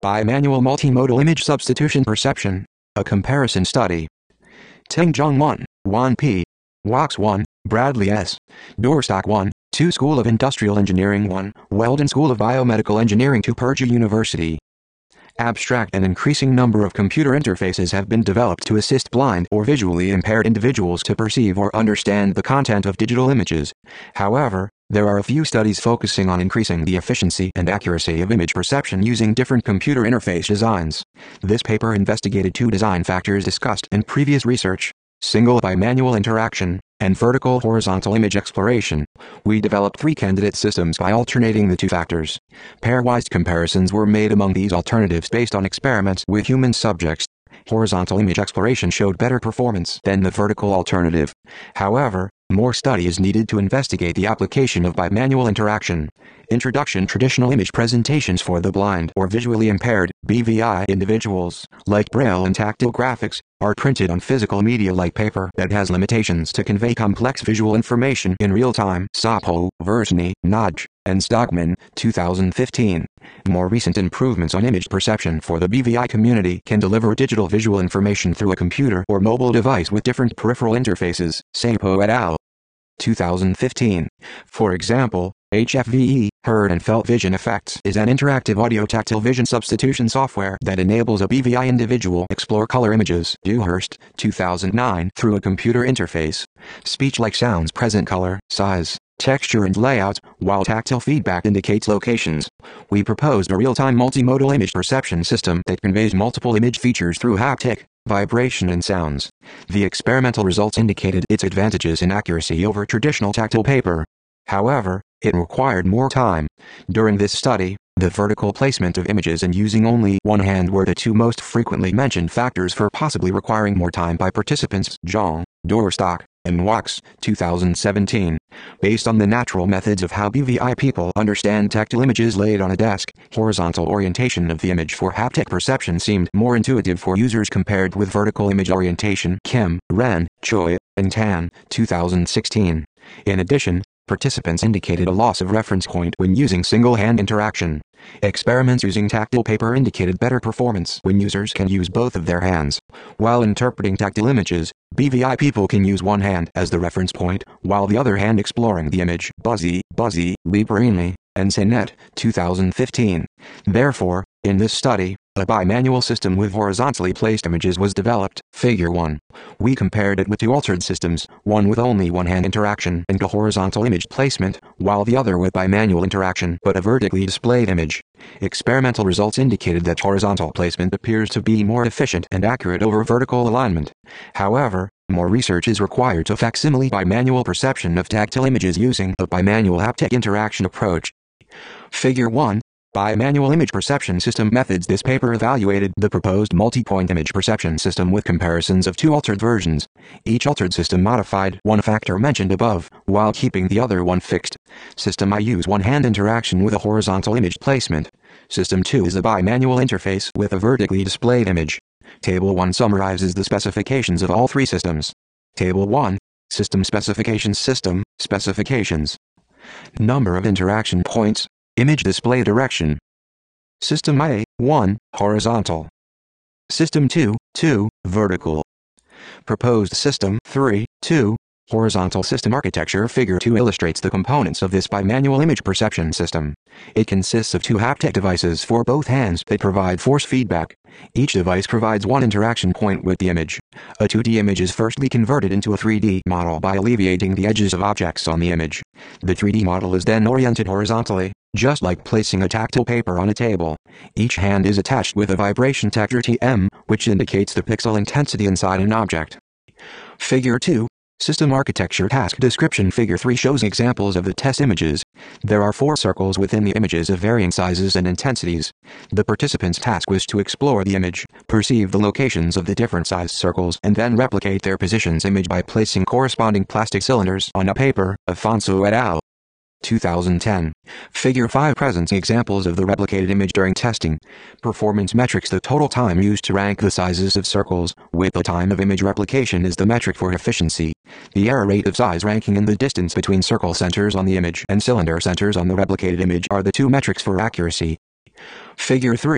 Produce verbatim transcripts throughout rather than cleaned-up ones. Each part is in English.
Bimanual multimodal image substitution perception. A comparison study. Tingjong one, Wan P. Wax one, Bradley S. Dorstock one, two School of Industrial Engineering one, Weldon School of Biomedical Engineering two Purdue University. Abstract. An increasing number of computer interfaces have been developed to assist blind or visually impaired individuals to perceive or understand the content of digital images. However, there are a few studies focusing on increasing the efficiency and accuracy of image perception using different computer interface designs. This paper investigated two design factors discussed in previous research: single bimanual interaction, and vertical horizontal image exploration. We developed three candidate systems by alternating the two factors. Pairwise comparisons were made among these alternatives based on experiments with human subjects. Horizontal image exploration showed better performance than the vertical alternative. However, more study is needed to investigate the application of bimanual interaction. Introduction. Traditional image presentations for the blind or visually impaired B V I individuals, like Braille and tactile graphics, are printed on physical media like paper that has limitations to convey complex visual information in real time. Sapo, Versny, Nodge, and Stockman, two thousand fifteen. More recent improvements on image perception for the B V I community can deliver digital visual information through a computer or mobile device with different peripheral interfaces. Sapo et al. two thousand fifteen. For example, H F V E, Heard and Felt Vision Effects, is an interactive audio-tactile vision substitution software that enables a B V I individual explore color images. Dewhurst, two thousand nine, through a computer interface. Speech-like sounds present color, size, texture and layout, while tactile feedback indicates locations. We proposed a real-time multimodal image perception system that conveys multiple image features through haptic, vibration and sounds. The experimental results indicated its advantages in accuracy over traditional tactile paper. However, it required more time. During this study, the vertical placement of images and using only one hand were the two most frequently mentioned factors for possibly requiring more time by participants. Zhang, Dorstock, and Wax, two thousand seventeen. Based on the natural methods of how B V I people understand tactile images laid on a desk, horizontal orientation of the image for haptic perception seemed more intuitive for users compared with vertical image orientation. Kim, Ren, Choi, and Tan, two thousand sixteen. In addition, participants indicated a loss of reference point when using single-hand interaction. Experiments using tactile paper indicated better performance when users can use both of their hands. While interpreting tactile images, B V I people can use one hand as the reference point, while the other hand exploring the image. Buzzy, Buzzy, Librini, and Sinet, two thousand fifteen. Therefore, in this study, a bimanual system with horizontally placed images was developed. Figure one. We compared it with two altered systems, one with only one-hand interaction and a horizontal image placement, while the other with bimanual interaction but a vertically displayed image. Experimental results indicated that horizontal placement appears to be more efficient and accurate over vertical alignment. However, more research is required to facsimile bimanual perception of tactile images using a bimanual haptic interaction approach. Figure one. Bimanual image perception system methods. This paper evaluated the proposed multi-point image perception system with comparisons of two altered versions. Each altered system modified one factor mentioned above, while keeping the other one fixed. System I use one-hand interaction with a horizontal image placement. System two is a bimanual interface with a vertically displayed image. Table one summarizes the specifications of all three systems. Table one. System specifications. System specifications. Number of interaction points. Image display direction. System I, one, horizontal. System two, two, vertical. Proposed system three, two, horizontal system architecture. Figure two illustrates the components of this bimanual image perception system. It consists of two haptic devices for both hands that provide force feedback. Each device provides one interaction point with the image. A two D image is firstly converted into a three D model by alleviating the edges of objects on the image. The three D model is then oriented horizontally, just like placing a tactile paper on a table. Each hand is attached with a vibration detector T M, which indicates the pixel intensity inside an object. Figure two. System architecture task description. Figure three shows examples of the test images. There are four circles within the images of varying sizes and intensities. The participant's task was to explore the image, perceive the locations of the different size circles, and then replicate their positions image by placing corresponding plastic cylinders on a paper. Afonso et al. two thousand ten. Figure five presents examples of the replicated image during testing. Performance metrics. The total time used to rank the sizes of circles, with the time of image replication is the metric for efficiency. The error rate of size ranking and the distance between circle centers on the image and cylinder centers on the replicated image are the two metrics for accuracy. Figure three.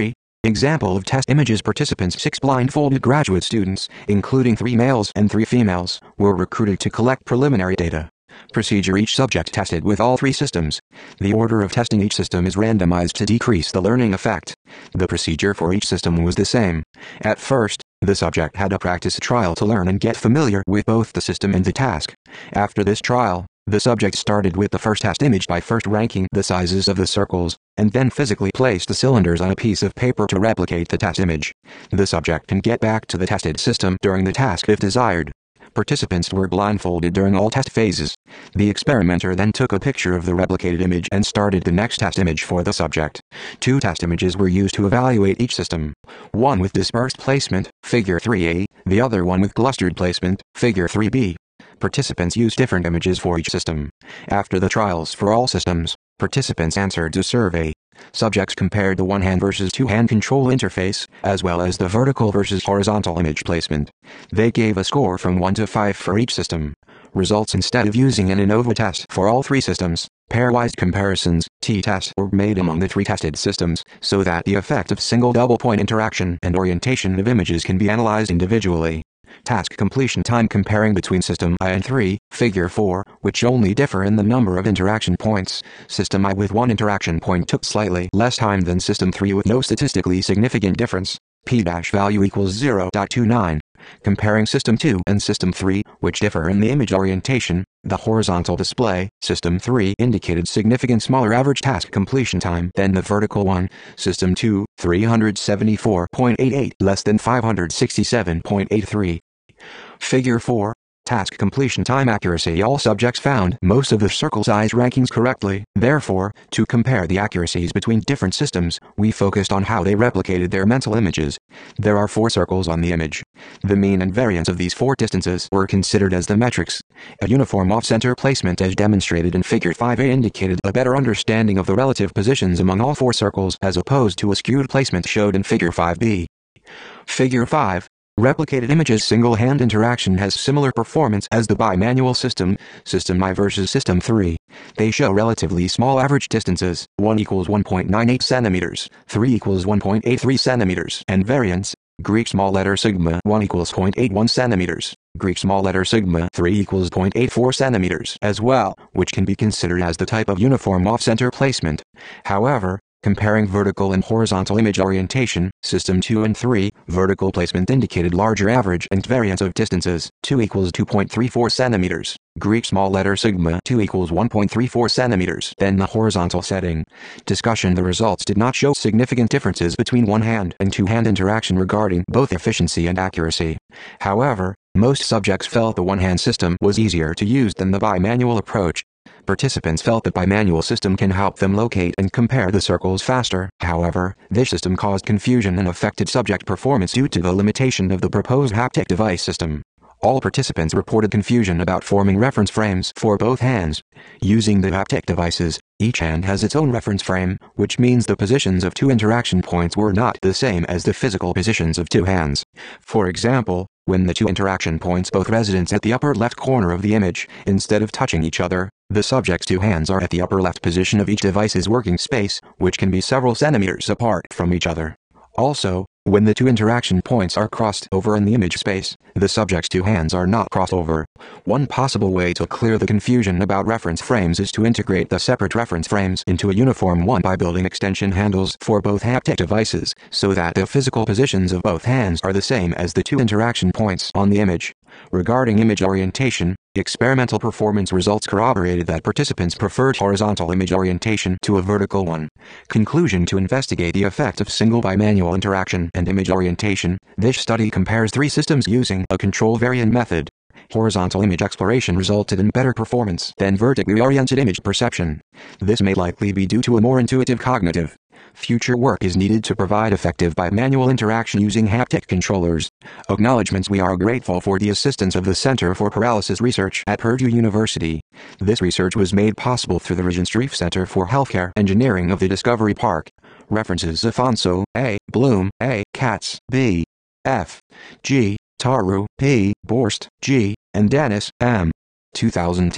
Example of test images: participants: six blindfolded graduate students, including three males and three females, were recruited to collect preliminary data. Procedure: each subject tested with all three systems. The order of testing each system is randomized to decrease the learning effect. The procedure for each system was the same. At first, the subject had a practice trial to learn and get familiar with both the system and the task. After this trial, the subject started with the first test image by first ranking the sizes of the circles, and then physically placed the cylinders on a piece of paper to replicate the test image. The subject can get back to the tested system during the task if desired. Participants were blindfolded during all test phases. The experimenter then took a picture of the replicated image and started the next test image for the subject. Two test images were used to evaluate each system. One with dispersed placement, figure three A, the other one with clustered placement, figure three B. Participants used different images for each system. After the trials for all systems, participants answered the survey. Subjects compared the one-hand versus two-hand control interface, as well as the vertical versus horizontal image placement. They gave a score from one to five for each system. Results: instead of using an ANOVA test for all three systems, pairwise comparisons, t-tests, were made among the three tested systems, so that the effect of single double-point interaction and orientation of images can be analyzed individually. Task completion time: comparing between System I and three, Figure four, which only differ in the number of interaction points. System I with one interaction point took slightly less time than System three with no statistically significant difference. P-value equals zero point two nine. Comparing System two and System three, which differ in the image orientation, the horizontal display, System three indicated significant smaller average task completion time than the vertical one. System two, three hundred seventy-four point eight eight, less than five hundred sixty-seven point eight three. Figure four. Task completion time accuracy: all subjects found most of the circle size rankings correctly. Therefore, to compare the accuracies between different systems, we focused on how they replicated their mental images. There are four circles on the image. The mean and variance of these four distances were considered as the metrics. A uniform off-center placement as demonstrated in Figure five A indicated a better understanding of the relative positions among all four circles as opposed to a skewed placement showed in Figure five B. Figure five. Replicated images: single-hand interaction has similar performance as the bimanual system, System I versus System three. They show relatively small average distances, one equals one point nine eight centimeters, three equals one point eight three centimeters, and variance, Greek small letter sigma one equals zero point eight one centimeters, Greek small letter sigma three equals zero point eight four centimeters as well, which can be considered as the type of uniform off-center placement. However, comparing vertical and horizontal image orientation, System two and three, vertical placement indicated larger average and variance of distances, two equals two point three four centimeters, Greek small letter sigma two equals one point three four centimeters, than the horizontal setting. Discussion: the results did not show significant differences between one-hand and two-hand interaction regarding both efficiency and accuracy. However, most subjects felt the one-hand system was easier to use than the bimanual approach. Participants felt that bimanual system can help them locate and compare the circles faster. However, this system caused confusion and affected subject performance due to the limitation of the proposed haptic device system. All participants reported confusion about forming reference frames for both hands. Using the haptic devices, each hand has its own reference frame, which means the positions of two interaction points were not the same as the physical positions of two hands. For example, when the two interaction points both residents at the upper left corner of the image, instead of touching each other, the subject's two hands are at the upper left position of each device's working space, which can be several centimeters apart from each other. Also, when the two interaction points are crossed over in the image space, the subject's two hands are not crossed over. One possible way to clear the confusion about reference frames is to integrate the separate reference frames into a uniform one by building extension handles for both haptic devices, so that the physical positions of both hands are the same as the two interaction points on the image. Regarding image orientation, experimental performance results corroborated that participants preferred horizontal image orientation to a vertical one. Conclusion: to investigate the effect of single bimanual interaction and image orientation, this study compares three systems using a control variant method. Horizontal image exploration resulted in better performance than vertically oriented image perception. This may likely be due to a more intuitive cognitive. Future work is needed to provide effective bimanual interaction using haptic controllers. Acknowledgements: we are grateful for the assistance of the Center for Paralysis Research at Purdue University. This research was made possible through the Regent Streif Center for Healthcare Engineering of the Discovery Park. References: Afonso A., Bloom A., Katz B., F. G., Taru P., Borst G., and Dennis M. two thousand ten.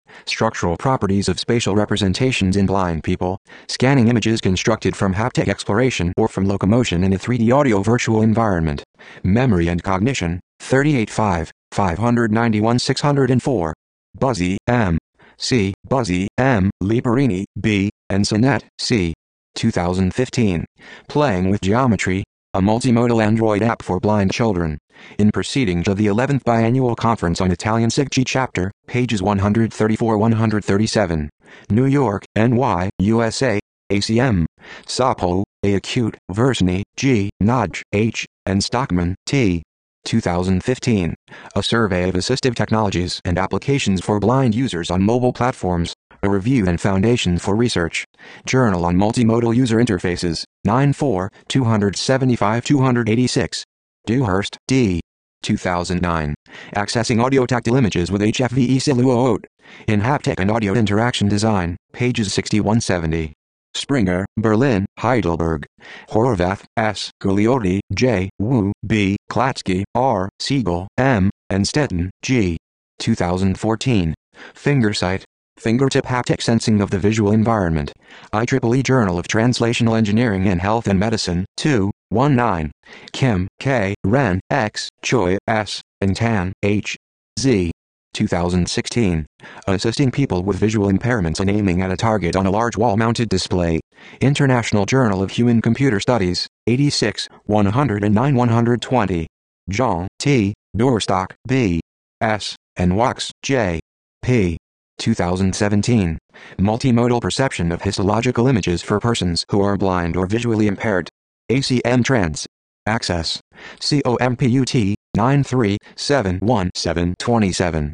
Structural properties of spatial representations in blind people. Scanning images constructed from haptic exploration or from locomotion in a three D audio virtual environment. Memory and cognition. thirty-eight five, five ninety-one six oh four. Buzzy, M. C. Buzzy, M. Liparini, B. and Sonnet, C. two thousand fifteen. Playing with Geometry, a multimodal Android app for blind children. In Proceedings of the eleventh Biannual Conference on Italian S I G G Chapter, pages one thirty-four to one thirty-seven. New York, N Y, U S A, A C M. Sapo, A. Acute, Versny, G. Nodge, H. and Stockman, T. two thousand fifteen. A Survey of Assistive Technologies and Applications for Blind Users on Mobile Platforms. A Review and Foundation for Research. Journal on Multimodal User Interfaces, nine four, two seventy-five to two eighty-six. Dewhurst, D. two thousand nine. Accessing Audio-Tactile Images with H F V E Silhouette. In Haptic and Audio Interaction Design, pages sixty-one to seventy. Springer, Berlin, Heidelberg. Horvath, S. Gugliotti, J. Wu, B. Klatsky, R. Siegel, M. and Stettin, G. two thousand fourteen. Fingersight. Fingertip Haptic Sensing of the Visual Environment. I triple E Journal of Translational Engineering in Health and Medicine, two, nineteen. Kim, K. Ren, X. Choi, S. and Tan, H. Z. two thousand sixteen. Assisting People with Visual Impairments and Aiming at a Target on a Large Wall-Mounted Display. International Journal of Human Computer Studies, eighty-six, one oh nine one twenty. Jean, T. Dorstock, B. S. and Wax, J. P. two thousand seventeen. Multimodal Perception of Histological Images for Persons who are blind or visually impaired. A C M Trans. Access. COMPUT, nine three seven one seven two seven.